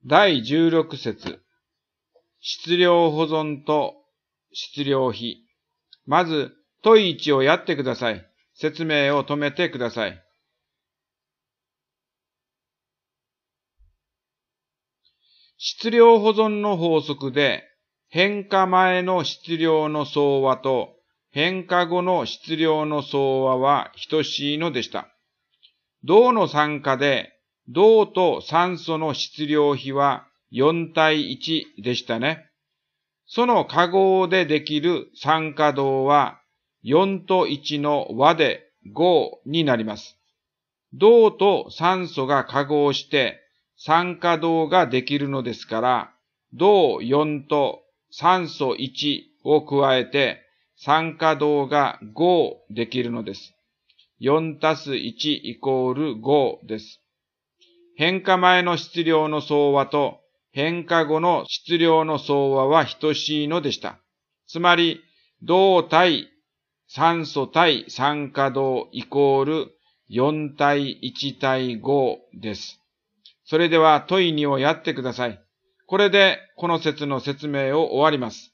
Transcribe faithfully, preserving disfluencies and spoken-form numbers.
だいじゅうろく節。質量保存と質量比。まず、問いいちをやってください。説明を止めてください。質量保存の法則で、変化前の質量の総和と変化後の質量の総和は等しいのでした。銅の酸化で、銅と酸素の質量比はよん対いちでしたね。その化合でできる酸化銅はよんといちの和でごになります。銅と酸素が化合して酸化銅ができるのですから、銅よんと酸素いちを加えて酸化銅がごできるのです。よんたすいちイコールごです。変化前の質量の総和と変化後の質量の総和は等しいのでした。つまり、銅対酸素対酸化銅イコールよん対いち対ごです。それでは問いにをやってください。これでこの説の説明を終わります。